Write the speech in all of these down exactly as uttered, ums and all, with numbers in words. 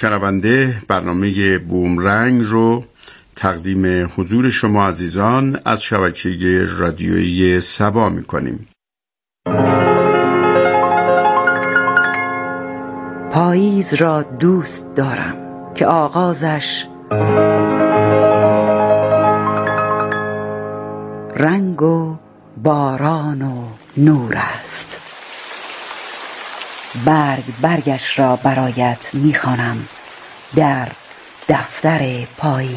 شنونده برنامه بومرنگ رو تقدیم حضور شما عزیزان از شبکه رادیویی سبا می‌کنیم. پاییز را دوست دارم که آغازش رنگ و باران و نور است. برگ برگش را برایت می‌خوانم در دفتر پاییز.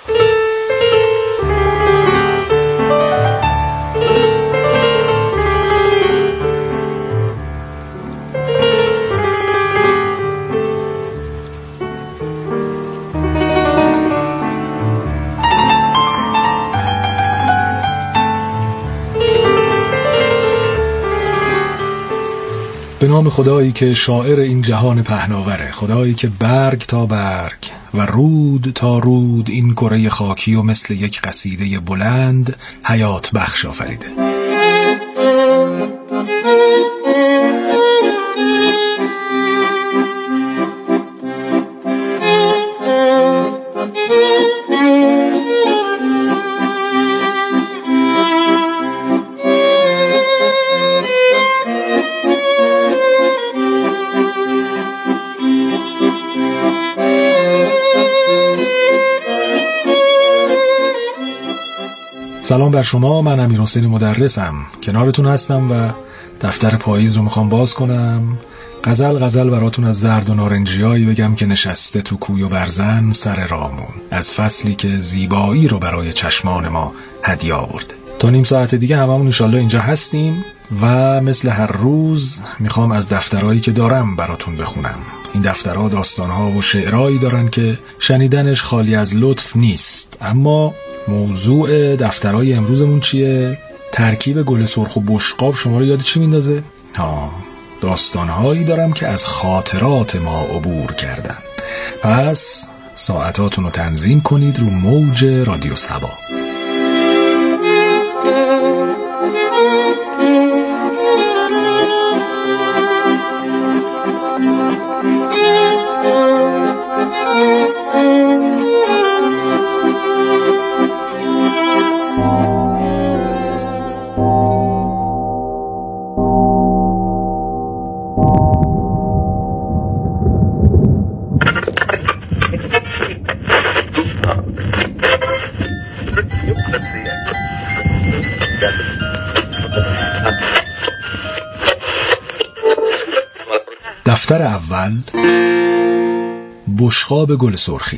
به نام خدایی که شاعر این جهان پهناوره، خدایی که برگ تا برگ و رود تا رود این کره خاکی و مثل یک قصیده بلند حیات بخش آفریده. سلام بر شما، من امیرحسین مدرسم، کنارتون هستم و دفتر پاییز رو میخوام باز کنم. غزل غزل براتون از زرد و نارنجیایی بگم که نشسته تو کوی و برزن سر رامون، از فصلی که زیبایی رو برای چشمان ما هدیه آورده. تا نیم ساعت دیگه هممون انشالله اینجا هستیم و مثل هر روز میخوام از دفترهایی که دارم براتون بخونم. این دفترها داستانها و شعرهایی دارن که شنیدنش خالی از لطف نیست. اما موضوع دفترهای امروزمون چیه؟ ترکیب گل سرخ و بشقاب شما رو یاد چی میندازه؟ ها، داستانهایی دارم که از خاطرات ما عبور کردن. پس ساعتاتون رو تنظیم کنید رو موج رادیو سبا. دفتر اول، بشقاب گل سرخی.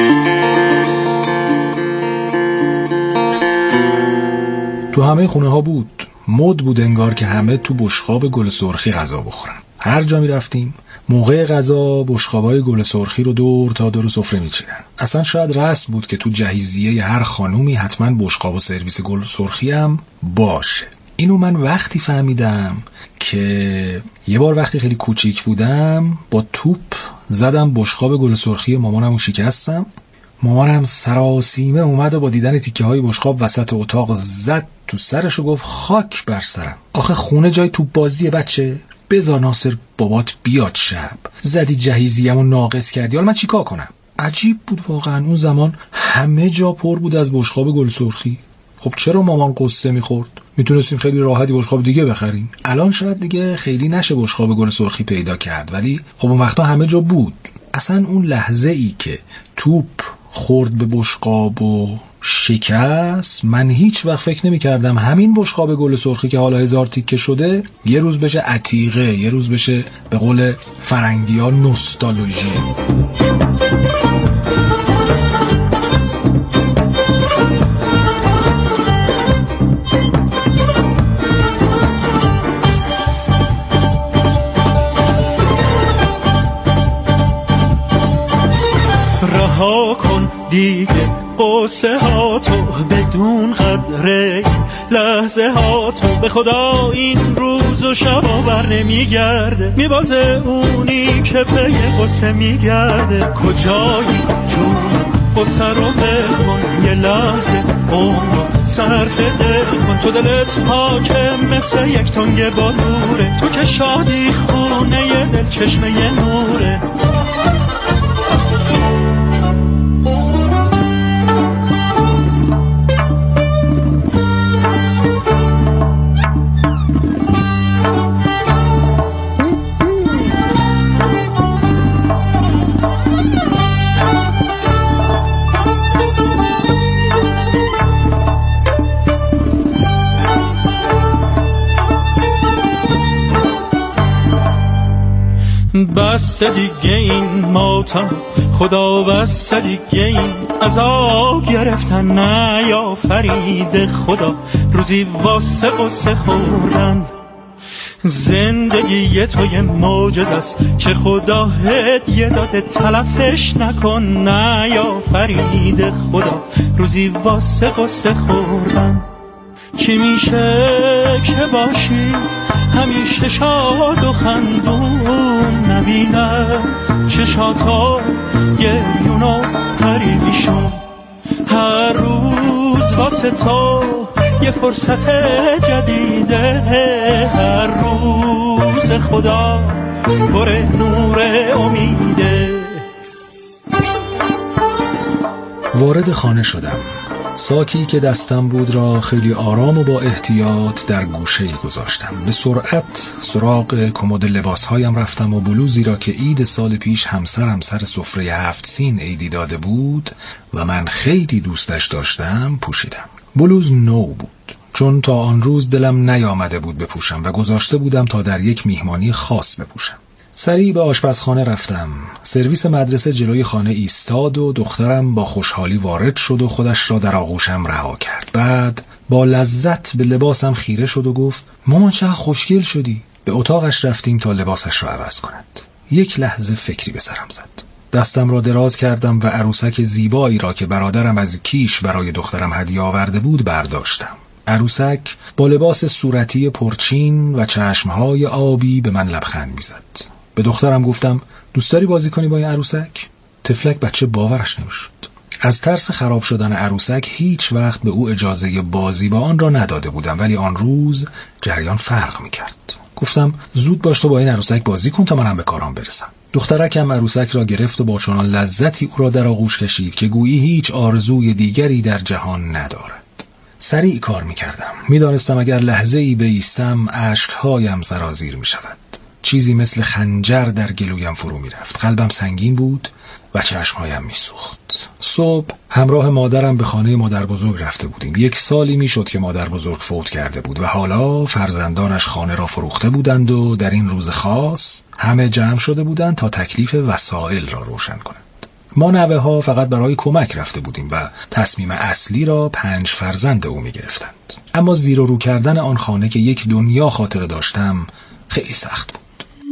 تو همه خونه ها بود، مد بود انگار که همه تو بشقاب گل سرخی غذا بخورن. هر جا می رفتیم موقع غذا بشقابای گل سرخی رو دور تا دور سفره می چیدن. اصلا شاید رسم بود که تو جهیزیه هر خانومی حتما بشقاب و سرویس گل سرخی هم باشه. اینو من وقتی فهمیدم که یه بار وقتی خیلی کوچیک بودم با توپ زدم بشقاب گل سرخی مامانمو شکستم. مامانم سراسیمه اومد و با دیدن تیکه های بشقاب وسط اتاق زد تو سرش و گفت خاک بر سرم. آخه خونه جای توپ بازیه بچه، بذار ناصر بابات بیاد شب. زدی جهیزیه‌مو ناقص کردی، حالا من چیکار کنم؟ عجیب بود واقعا، اون زمان همه جا پر بود از بشقاب گل سرخی. خب چرا مامان قصه میخورد؟ میتونستیم خیلی راحتی بشقاب دیگه بخریم. الان شاید دیگه خیلی نشه بشقاب گل سرخی پیدا کرد، ولی خب اون وقتا همه جا بود. اصلا اون لحظه ای که توپ خورد به بشقاب و شکست، من هیچ وقت فکر نمی کردم همین بشقاب گل سرخی که حالا هزار تیکه شده یه روز بشه عتیقه، یه روز بشه به قول فرنگی ها نوستالژی. رها کن دیگه قصه ها تو، بدون قدره لحظه ها تو، به خدا این روز و شبا بر نمیگرده، میبازه اونی که به یه قصه میگرده. کجایی جون قصه رو بکن، یه لحظه اون رو صرف دل کن. تو دلت پاکه مثل یک تنگ بالوره، تو که شادی خونه یه دل چشمه یه نوره. بس دیگه این ماتم، خدا بس دیگه این عذاب گرفتن نیافرید خدا روزی واسه قصه خوردن. زندگی تو یه معجزه است که خدا هدیه داده، تلفش نکن نیافرید خدا روزی واسه قصه خوردن. چی میشه که باشی همیشه شاد و خندون، نبینه چشاتا گریون و پریشون، هر روز واسه تو یه فرصت جدیده، هر روز خدا پر نور امیده. وارد خانه شدم. ساکی که دستم بود را خیلی آرام و با احتیاط در گوشه‌ای گذاشتم. به سرعت سراغ کمد لباسهایم رفتم و بلوزی را که عید سال پیش همسرم سر سفره هفت سین عیدی داده بود و من خیلی دوستش داشتم پوشیدم. بلوز نو بود، چون تا آن روز دلم نیامده بود بپوشم و گذاشته بودم تا در یک میهمانی خاص بپوشم. سریع به آشپزخانه رفتم. سرویس مدرسه جلوی خانه ایستاد و دخترم با خوشحالی وارد شد و خودش را در آغوشم رها کرد. بعد با لذت به لباسم خیره شد و گفت مامان چقدر خوشگل شدی. به اتاقش رفتیم تا لباسش را عوض کند. یک لحظه فکری به سرم زد. دستم را دراز کردم و عروسک زیبایی را که برادرم از کیش برای دخترم هدیه آورده بود برداشتم. عروسک با لباس صورتی پرچین و چشمهای آبی به من لبخند می‌زد. به دخترم گفتم دوست داری بازی کنی با این عروسک؟ طفلک بچه باورش نمی‌شد. از ترس خراب شدن عروسک هیچ وقت به او اجازه بازی با آن را نداده بودم، ولی آن روز جریان فرق می‌کرد. گفتم زود باش تو با این عروسک بازی کن تا منم به کارام برسم. دخترکم عروسک را گرفت و با چنان لذتی او را در آغوش کشید که گویی هیچ آرزوی دیگری در جهان ندارد. سریع کار می‌کردم. می‌دانستم اگر لحظه‌ای بایستم اشک‌هایم سرازیر می‌شود. چیزی مثل خنجر در گلویم فرو می‌رفت. قلبم سنگین بود و چشم‌هایم می‌سوخت. صبح همراه مادرم به خانه مادر بزرگ رفته بودیم. یک سالی می‌شد که مادر بزرگ فوت کرده بود و حالا فرزندانش خانه را فروخته بودند و در این روز خاص همه جمع شده بودند تا تکلیف وسایل را روشن کنند. ما نوه ها فقط برای کمک رفته بودیم و تصمیم اصلی را پنج فرزند او می گرفتند. اما زیر و رو کردن آن خانه که یک دنیا خاطره داشتم خیلی سخت بود.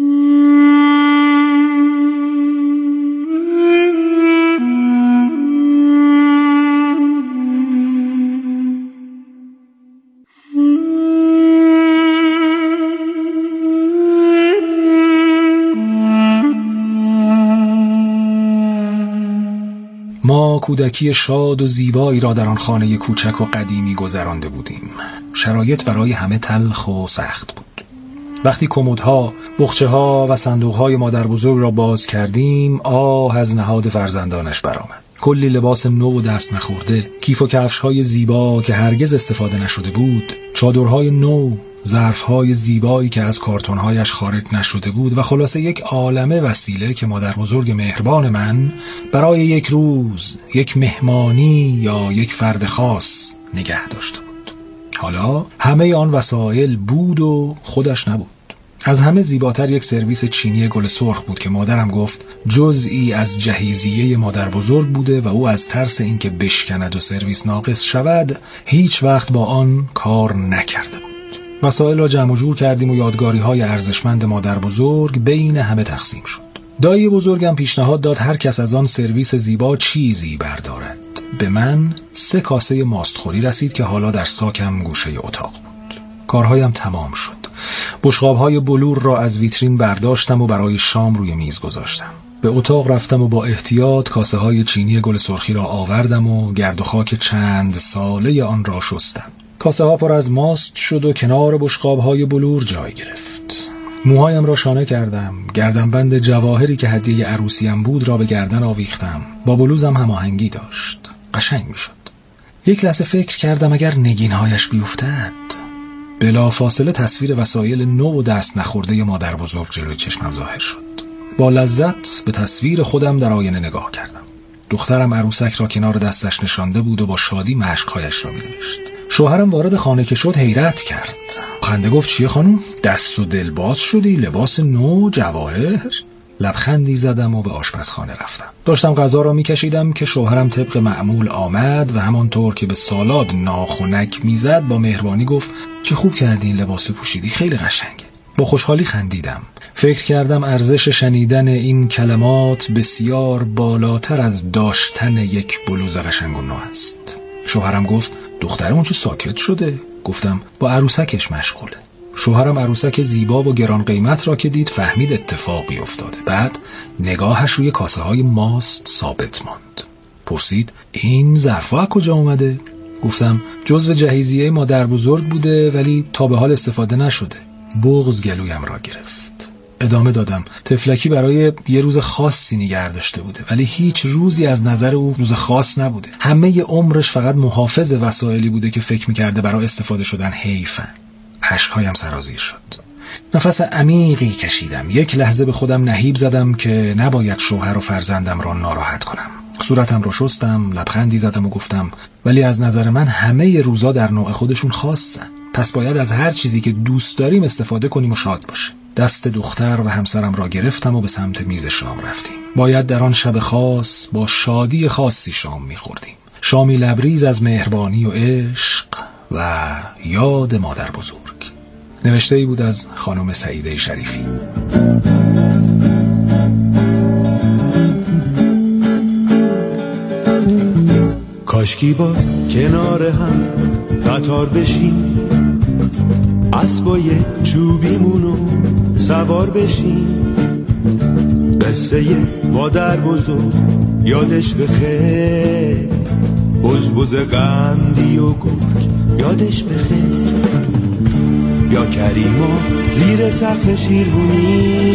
ما کودکی شاد و زیبایی را در آن خانه کوچک و قدیمی گذرانده بودیم. شرایط برای همه تلخ و سخت بود. وقتی کمدها، بخچه‌ها و صندوق‌های مادر بزرگ را باز کردیم، آه از نهاد فرزندانش برآمد. کلی لباس نو و دست نخورده، کیف و کفش‌های زیبا که هرگز استفاده نشده بود، چادرهای نو، ظرف‌های زیبایی که از کارتون‌هایش خارج نشده بود و خلاصه یک عالمه وسیله که مادر بزرگ مهربان من برای یک روز، یک مهمانی یا یک فرد خاص نگه داشته بود. حالا همه آن وسایل بود و خودش نبود. از همه زیباتر یک سرویس چینی گل سرخ بود که مادرم گفت جزئی از جهیزیه مادر بزرگ بوده و او از ترس اینکه بشکند و سرویس ناقص شود هیچ وقت با آن کار نکرده بود. وسایل را جمع و جور کردیم و یادگاری‌های ارزشمند مادر بزرگ بین همه تقسیم شد. دایی بزرگم پیشنهاد داد هر کس از آن سرویس زیبا چیزی بردارد. به من سه کاسه ماستخوری رسید که حالا در ساکم گوشه اتاق بود. کارهایم تمام شد. بشقاب‌های بلور را از ویترین برداشتم و برای شام روی میز گذاشتم. به اتاق رفتم و با احتیاط کاسه‌های چینی گل سرخی را آوردم و گرد و خاک چند ساله آن را شستم. کاسه ها پر از ماست شد و کنار بشقاب‌های بلور جای گرفت. موهایم را شانه کردم. گردنبند جواهری که هدیه عروسیم بود را به گردن آویختم. با بلوزم هماهنگی داشت. قشنگ میشد. یک لحظه فکر کردم اگر نگینهایش بیفتد. بلا فاصله تصویر وسایل نو و دست نخورده مادر بزرگ جلوی چشمم ظاهر شد. با لذت به تصویر خودم در آینه نگاه کردم. دخترم عروسک را کنار دستش نشانده بود و با شادی مشک‌هایش را می‌نوشت. شوهرم وارد خانه که شد حیرت کرد. خنده گفت چیه خانوم؟ دست و دل باز شدی؟ لباس نو، جواهر؟ لبخندی زدم و به آشپزخانه رفتم. داشتم غذا را میکشیدم که شوهرم طبق معمول آمد و همانطور که به سالاد ناخنک میزد با مهربانی گفت چه خوب کردی این لباس پوشیدی، خیلی قشنگه. با خوشحالی خندیدم. فکر کردم ارزش شنیدن این کلمات بسیار بالاتر از داشتن یک بلوز قشنگ و نو است. شوهرم گفت دخترمون چه ساکت شده؟ گفتم با عروسکش مشغوله. شوهرم عروسک زیبا و گران قیمت را که دید فهمید اتفاقی افتاده. بعد نگاهش روی کاسه های ماست ثابت ماند. پرسید این ظرفا از کجا اومده؟ گفتم جزو جهیزیه مادر بزرگ بوده ولی تا به حال استفاده نشده. بغض گلویم را گرفت. ادامه دادم تفلکی برای یه روز خاصی نگه داشته بوده ولی هیچ روزی از نظر او روز خاص نبوده. همه ی عمرش فقط محافظ وسایلی بوده که فکر می‌کرده برای استفاده شدن حیفن. اشک‌هایم سرازیر شد. نفس عمیقی کشیدم. یک لحظه به خودم نهیب زدم که نباید شوهر و فرزندم را ناراحت کنم. صورتم را شستم، لبخندی زدم و گفتم ولی از نظر من همه روزا در نوع خودشون خاصن. پس باید از هر چیزی که دوست داریم استفاده کنیم و شاد باشیم. دست دختر و همسرم را گرفتم و به سمت میز شام رفتیم. باید در آن شب خاص با شادی خاصی شام می‌خوردیم. شامی لبریز از مهربانی و عشق و یاد مادر بزرگ. نوشته ای بود از خانم سعیده شریفی. کاشکی باز کنار هم قطار بشیم، اسبای چوبیمونو سوار بشیم، قصه مادر بزرگ یادش بخیر، بز بز قندی و گرگ یادش بخیر، یا کریما زیر سقف شیروانی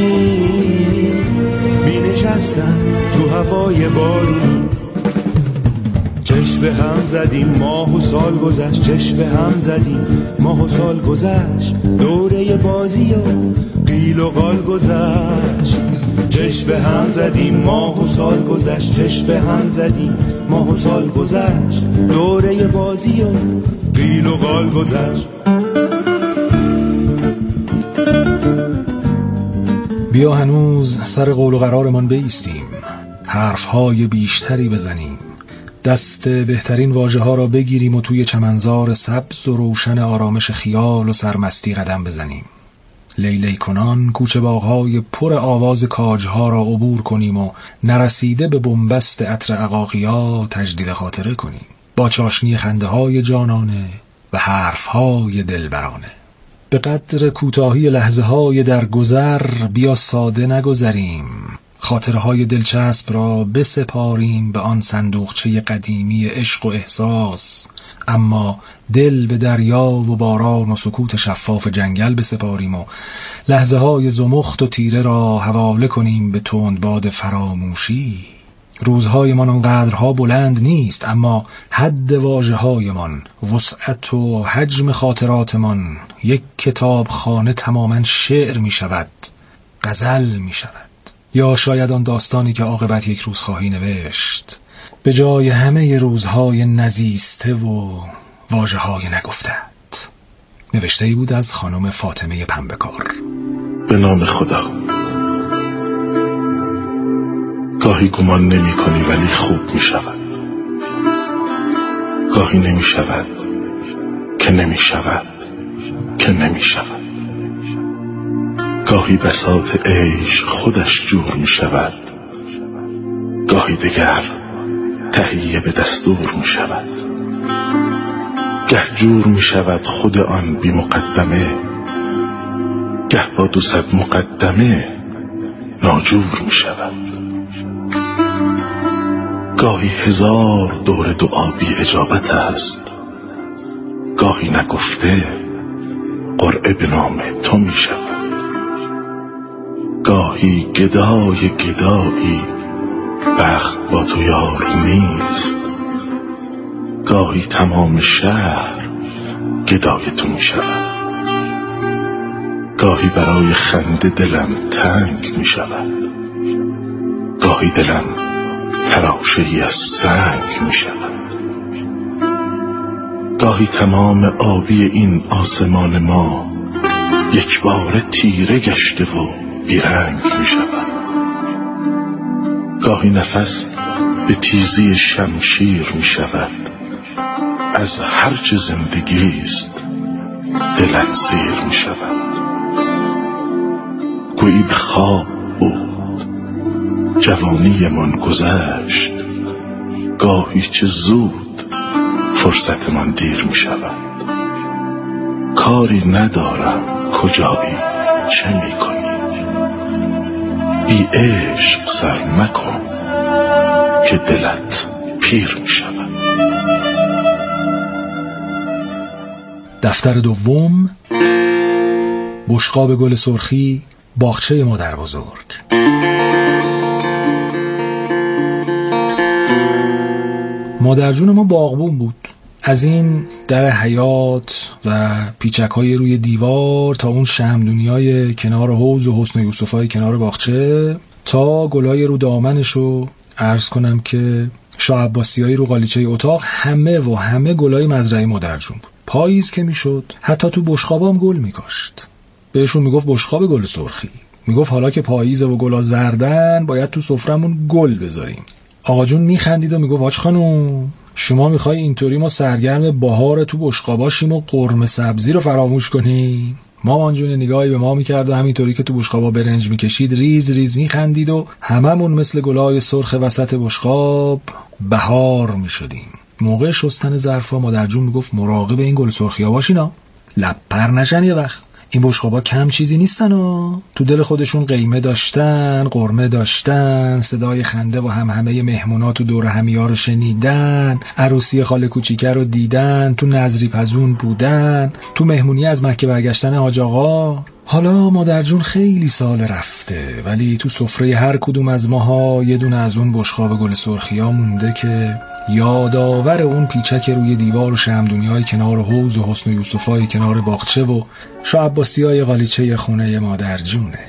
می نشستن تو هوای بارونی، چشم به هم زدیم ماه و سال گذشت، چشم به هم زدیم ماه و سال گذشت، دوره بازی و قیل و قال گذشت، چشم به هم زدیم ماه و سال گذشت، چشم به هم زدیم ماه و سال گذشت، دوره بازی و قیل و قال گذشت. بیا هنوز سر قول و قرارمان بایستیم، حرفهای بیشتری بزنیم، دست بهترین واژه ها را بگیریم و توی چمنزار سبز و روشن آرامش خیال و سرمستی قدم بزنیم. لیلی کنان کوچه باغ‌های پر آواز کاجها را عبور کنیم و نرسیده به بنبست عطر عقاقیا تجدید خاطره کنیم، با چاشنی خنده های جانانه و حرف های دلبرانه. به قدر کوتاهی لحظه های در گذر بیا ساده نگذریم، خاطرهای دلچسب را بسپاریم به آن صندوقچه قدیمی عشق و احساس، اما دل به دریا و باران و سکوت شفاف جنگل بسپاریم و لحظه های زمخت و تیره را حواله کنیم به تندباد فراموشی. روزهایمان آنقدرها بلند نیست، اما حد واژه‌هایمان، وسعت و حجم خاطراتمان یک کتاب خانه تماما شعر می شود، غزل می شود، یا شاید آن داستانی که عاقبت یک روز خواهی نوشت به جای همه روزهای نزیسته و واژه‌های نگفته‌ات. نوشته ای بود از خانم فاطمه پنبه‌کار. به نام خدا. گاهی گمان نمی کنی ولی خوب می شود، گاهی نمی شود که نمی شود که نمی شود، گاهی بساط عیش خودش جور می شود، گاهی دیگر تهیه به دستور می شود، گه جور می شود خود آن بی مقدمه، گه با دو صد مقدمه ناجور می شود، گاهی هزار دور دعا بی اجابت است، گاهی نگفته قرعه به نام تو می شود، گاهی گدای گدایی بخت با تو یار نیست، گاهی تمام شهر گدای تو می شود، گاهی برای خنده دلم تنگ می شود، گاهی دلم تراشه‌ای از سنگ می شود، گاهی تمام آبی این آسمان ما یک بار تیره گشته و بیرنگ می شود، گاهی نفس به تیزی شمشیر می شود. از هرچه زندگی است دلت سیر می شود. گویی به خواب بود جوانی من گذشت، گاهی چه زود فرصت من دیر می شود. کاری ندارم کجایی چه می کنی، بی عشق سر مکن که دلت پیر می شود. دفتر دوم، بشقاب گل سرخی، باغچه مادر بزرگ. مادر جون ما باغبون بود. از این در حیات و پیچک‌های روی دیوار تا اون شمعدونی‌های کنار حوض و حسن یوسفای کنار باغچه تا گلای رو دامنشو عرض کنم که شاه عباسیایی رو قالیچه اتاق، همه و همه گلای مزرعه مادر جون بود. پاییز که میشد حتی تو بشقابام گل میکاشت. بهشون میگفت بشقاب گل سرخی. میگفت حالا که پاییزه و گلا زردن باید تو سفرمون گل بذاریم. آقا جون میخندید و میگفت حاج خانوم شما میخوای اینطوری ما سرگرم بهار تو بشقاباشیم و قرمه سبزی رو فراموش کنیم؟ مامان جون نگاهی به ما میکرد و همینطوری که تو بشقابا برنج میکشید ریز ریز میخندید و هممون مثل گلای سرخ وسط بشقاب بهار میشدیم. موقع شستن ظرفا مادر جون میگفت مراقب این گل سرخیا باشینا، لب پر نشن یه وقت. این بشقابا کم چیزی نیستن ها، تو دل خودشون قیمه داشتن، قرمه داشتن، صدای خنده و همهمه مهمونا تو دور همیار رو شنیدن، عروسی خاله کوچیکه رو دیدن، تو نظری پزون بودن، تو مهمونی از مکه برگشتن حاج آقا. حالا مادر جون خیلی سال رفته ولی تو سفره هر کدوم از ماها یه دونه از اون بشقاب گل سرخیا مونده که یادآور اون پیچک روی دیوار و شمعدونی‌های کنار حوض و حسن یوسفای کنار باغچه و شاه عباسیای قالیچه خونه مادر جونه.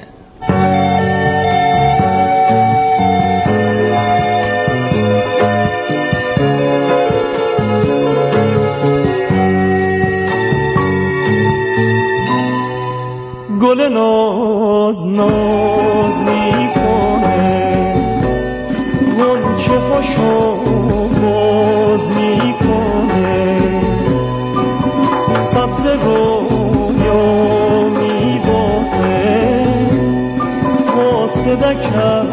گل ناز ناز میکنه، غنچه هاشو باز میکنه، سبز رویا میبافه، قاصدک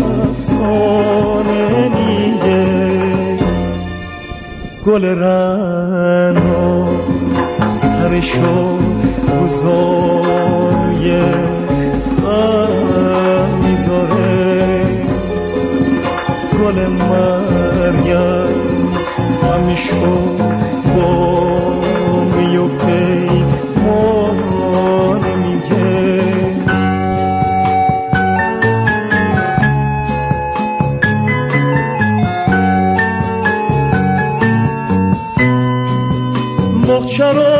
افسانه میگه. گل رنا سرشو روزای غم میذاره، گل مریم همیشو بامی و پیمانه میگه. باغچه رو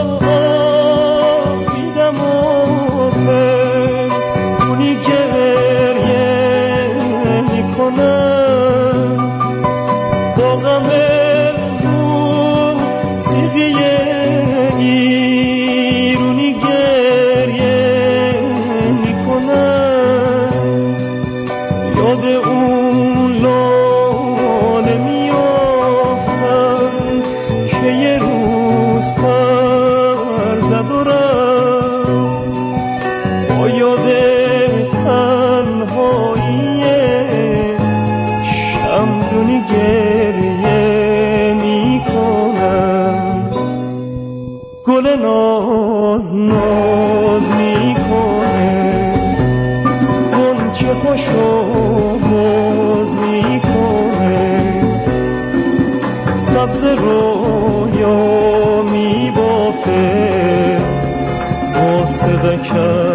سبز رویا میبافه، قاصدک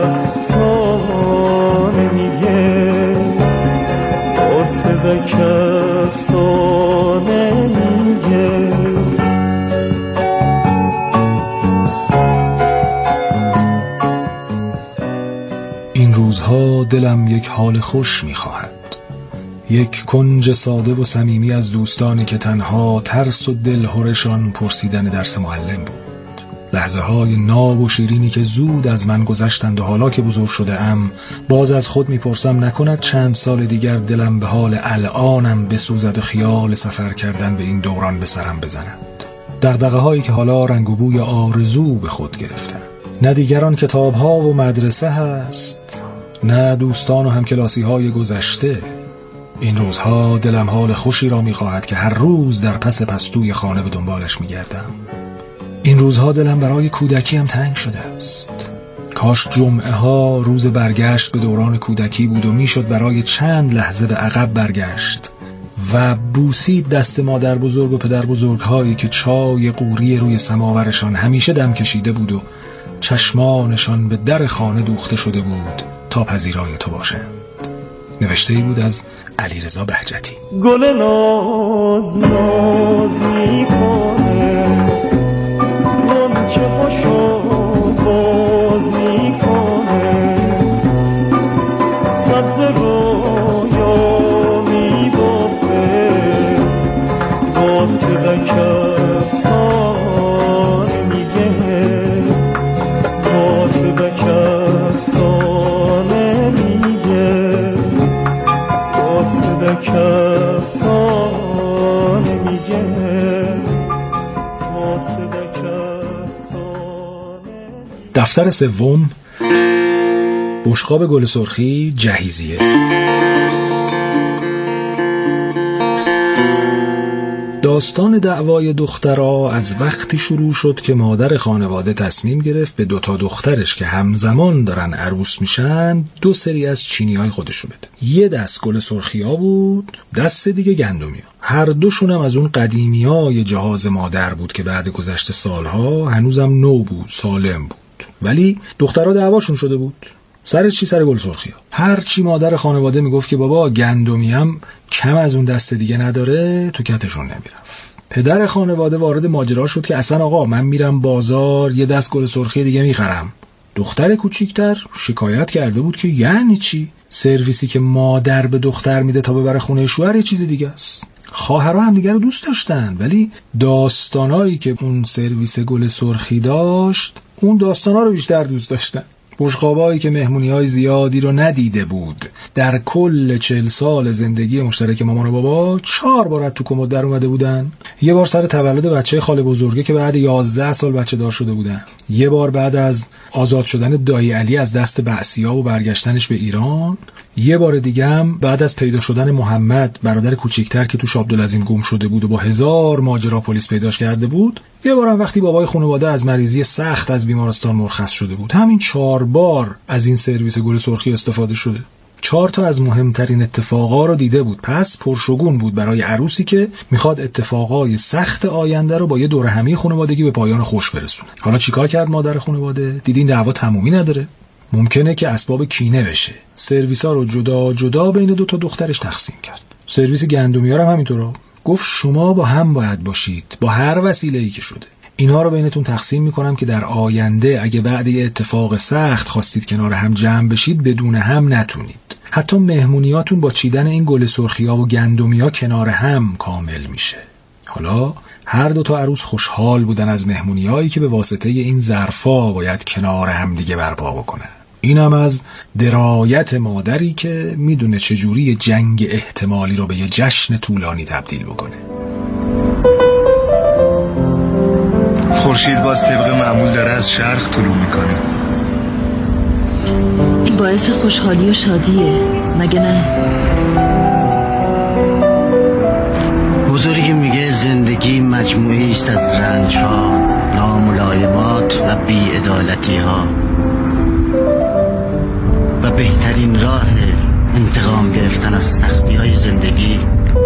افسانه میگه، قاصدک افسانه میگه. این روزها دلم یک حال خوش میخواهد، یک کنج ساده و صمیمی از دوستانی که تنها ترس و دلهرشان پرسیدن درس معلم بود. لحظه های ناب و شیرینی که زود از من گذشتند و حالا که بزرگ شده ام باز از خود میپرسم نکند چند سال دیگر دلم به حال الانم بسوزد و خیال سفر کردن به این دوران به سرم بزند. دغدغه هایی که حالا رنگ و بوی آرزو به خود گرفتن. نه دیگران کتاب ها و مدرسه هست، نه دوستان و همکلاسی های گذشته. این روزها دلم حال خوشی را میخواهد که هر روز در پس پستوی خانه به دنبالش میگردم. این روزها دلم برای کودکی هم تنگ شده است. کاش جمعه ها روز برگشت به دوران کودکی بود و میشد برای چند لحظه به عقب برگشت و بوسید دست مادر بزرگ و پدر بزرگ هایی که چای قوری روی سماورشان همیشه دم کشیده بود و چشمانشان به در خانه دوخته شده بود تا پذیرای تو باشند. نوشته ای بود از علیرضا بهجتی. گل ناز ناز میکنه، غنچه خوشو باز میکنه، سبز رویا میبافه، واسه کفسانه میگه، واسه کفسانه میگه، واسه کفسانه میگه، واسه کفسانه. دفتر سوم، بشقاب گل سرخی، جهیزیه. داستان دعوای دخترها از وقتی شروع شد که مادر خانواده تصمیم گرفت به دوتا دخترش که همزمان دارن عروس میشن دو سری از چینی‌های خودشو بده. یه دست گل سرخیا بود، دست دیگه گندمیا. هر دوشون هم از اون قدیمیای جهاز مادر بود که بعد گذشت سالها هنوزم نو بود، سالم بود. ولی دخترها دعواشون شده بود. سر چی؟ سر گل سرخیا. هر چی مادر خانواده میگفت که بابا گندمی هم کم از اون دست دیگه نداره، تو کتشون نمیرفت. پدر خانواده وارد ماجرا شد که اصلا آقا من میرم بازار یه دست گل سرخی دیگه میخرم. دختر کوچیکتر شکایت کرده بود که یعنی چی؟ سرویسی که مادر به دختر میده تا ببره خونه شوهر یه چیز دیگه است. خواهرها هم دیگه رو دوست داشتن، ولی داستانایی که اون سرویس گل سرخی داشت اون داستانا رو بیشتر دوست داشتن. بشقابایی که مهمونی‌های زیادی رو ندیده بود. در کل چهل سال زندگی مشترک مامان و بابا چهار بار تو کمد در اومده بودن. یه بار سر تولد بچه خاله بزرگه که بعد یازده سال بچه دار شده بودن. یه بار بعد از آزاد شدن دایی علی از دست بعثی‌ها و برگشتنش به ایران. یه بار دیگه هم بعد از پیدا شدن محمد برادر کوچیکتر که تو عبدالعظیم گم شده بود و با هزار ماجرا پلیس پیداش کرده بود. یه بار هم وقتی بابای خانواده از مریضی سخت از بیمارستان مرخص شده بود. همین چهار بار از این سرویس گل سرخی استفاده شده. چهار تا از مهمترین اتفاقا رو دیده بود. پس پرشگون بود برای عروسی که میخواد اتفاقای سخت آینده رو با یه دوره همی خانوادگی به پایان خوش برسونه. حالا چیکار کرد مادر خانواده؟ دیدین دعوا تمومی نداره. ممکنه که اسباب کینه بشه. سرویسا رو جدا جدا بین دو تا دخترش تقسیم کرد. سرویس گندمیار هم همینطوره. گفت شما با هم باید باشید، با هر وسیله‌ای که شده. اینا رو بینتون تقسیم میکنم که در آینده اگه بعد یه اتفاق سخت خواستید کنار هم جمع بشید بدون هم نتونید. حتی مهمونیاتون با چیدن این گل سرخیا و گندمیا کنار هم کامل میشه. حالا هر دو تا عروس خوشحال بودن از مهمونیایی که به واسطه این ظرفا باید کنار هم دیگه برپا بکنن. اینم از درایت مادری که میدونه چجوری جنگ احتمالی رو به یه جشن طولانی تبدیل بکنه. خورشید باز طبق معمول داره از شرق طلوع میکنه. این باعث خوشحالی و شادیه، مگه نه؟ بزرگی میگه زندگی مجموعی است از رنج‌ها، ناملایمات و بی‌عدالتی‌ها و بهترین راه انتقام گرفتن از سختی‌های زندگی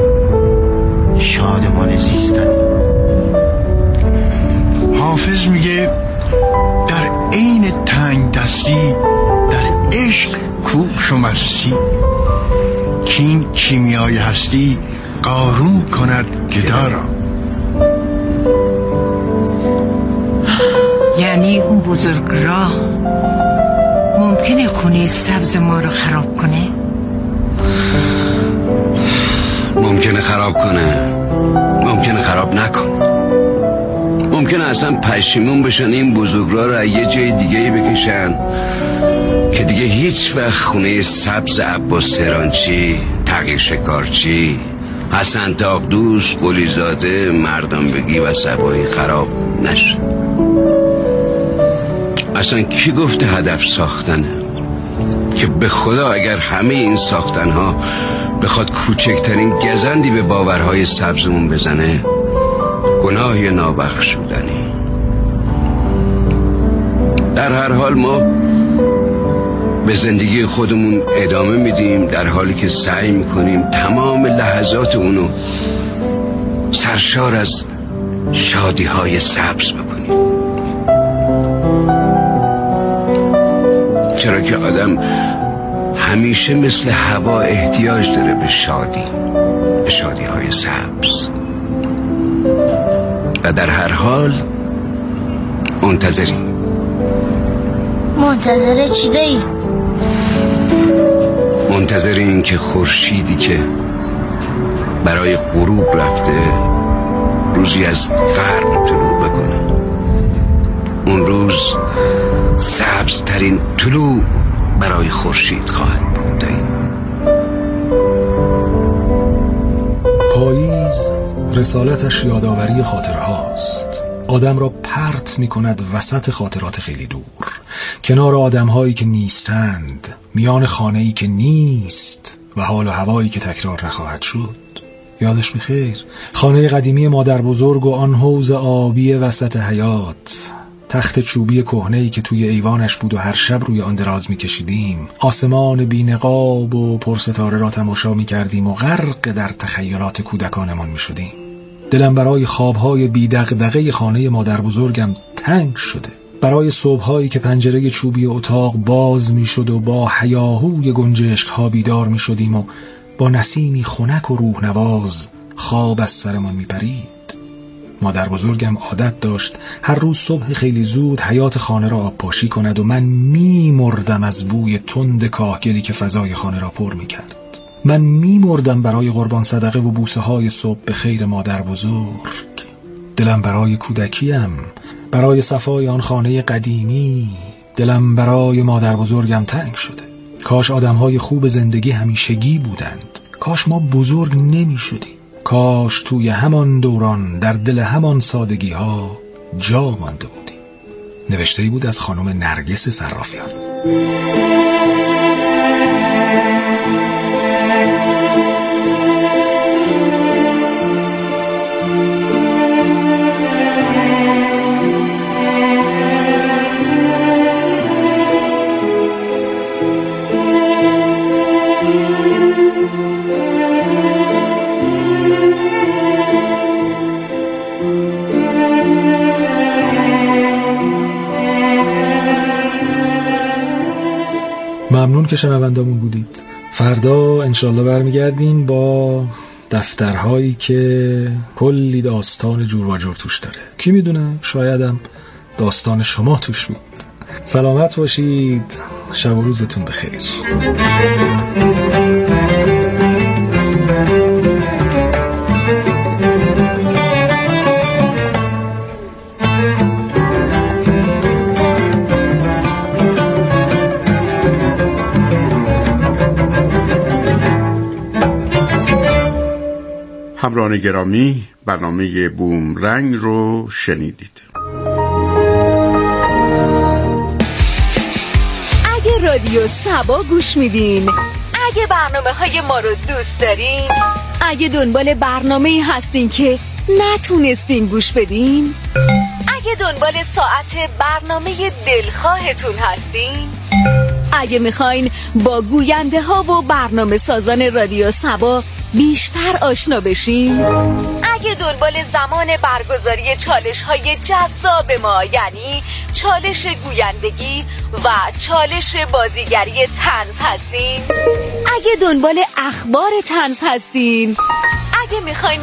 شادمانه زیستن. حافظ میگه در عین تنگ دستی در عشق کوش و مستی، کین کیمیای هستی قارون کند گدا را. یعنی اون بزرگ راه ممکنه خونه سبز ما رو خراب کنه؟ ممکنه خراب کنه، ممکنه خراب نکنه، ممکنه ممکنه اصلا پشیمون بشن این بزرگراه رو یه جای دیگه بکشن که دیگه هیچ وقت خونه سبز عباس تهرانچی، تغییر شکارچی، حسن تاقدوس، قلیزاده، مردم بگی و سبایی خراب نشه. اصلا کی گفته هدف ساختنه؟ که به خدا اگر همه این ساختنها بخواد کوچکترین گزندی به باورهای سبزمون بزنه، گناهی نابخشودنی. در هر حال ما به زندگی خودمون ادامه میدیم، در حالی که سعی میکنیم تمام لحظات اونو سرشار از شادی های سبز بکنیم. چرا که آدم همیشه مثل هوا احتیاج داره به شادی، به شادی های سبز. و در هر حال منتظریم. منتظر چی دایی؟ منتظر این که خورشیدی که برای غروب رفته روزی از غرب طلوع بکنه. اون روز سبزترین طلوع برای خورشید خواهد بود. پاییز رسالتش یادآوری خاطره هاست. آدم را پرت می کند وسط خاطرات خیلی دور، کنار آدم هایی که نیستند، میان خانه‌ای که نیست و حال و هوایی که تکرار نخواهد شد. یادش بخیر خانه قدیمی مادر بزرگ و آن حوض آبی وسط حیاط، تخت چوبی کهنه‌ای که توی ایوانش بود و هر شب روی آن دراز می‌کشیدیم، آسمان بی‌نقاب و پرستاره را تماشا می‌کردیم و غرق در تخیلات کودکانمان می‌شدیم. دلم برای خواب‌های بی‌دغدغه خانه مادر بزرگم تنگ شده، برای صبح‌هایی که پنجره چوبی اتاق باز می‌شد و با هیاهوی گنجشک‌ها بیدار می‌شدیم و با نسیمی خنک و روح‌نواز خواب از سرمان می‌پرید. مادر بزرگم عادت داشت هر روز صبح خیلی زود حیاط خانه را آب پاشی کند و من می مردم از بوی تند کاهگلی که فضای خانه را پر می کرد. من می مردم برای قربان صدقه و بوسه های صبح به خیر مادر بزرگ. دلم برای کودکیم، برای صفای آن خانه قدیمی، دلم برای مادر بزرگم تنگ شده. کاش آدم های خوب زندگی همیشگی بودند، کاش ما بزرگ نمی شدیم، کاش توی همان دوران در دل همان سادگی ها جا مانده بودیم. نوشته‌ای بود از خانم نرگس صرافیان. ممنون که شنوندمون بودید. فردا انشالله برمیگردیم با دفترهایی که کلی داستان جور و جور توش داره. کی میدونه، شایدم داستان شما توش بود. سلامت باشید، شب و روزتون بخیر. همراهان گرامی، برنامه بومرنگ رو شنیدید. اگه رادیو سبا گوش میدین، اگه برنامه های ما رو دوست دارین، اگه دنبال برنامه‌ای هستین که نتونستین گوش بدین، اگه دنبال ساعت برنامه دلخواهتون هستین، اگه میخواین با گوینده ها و برنامه سازان رادیو سبا بیشتر آشنا بشین، اگه دنبال زمان برگزاری چالش های جذاب ما یعنی چالش گویندگی و چالش بازیگری طنز هستین، اگه دنبال اخبار طنز هستین، اگه میخواین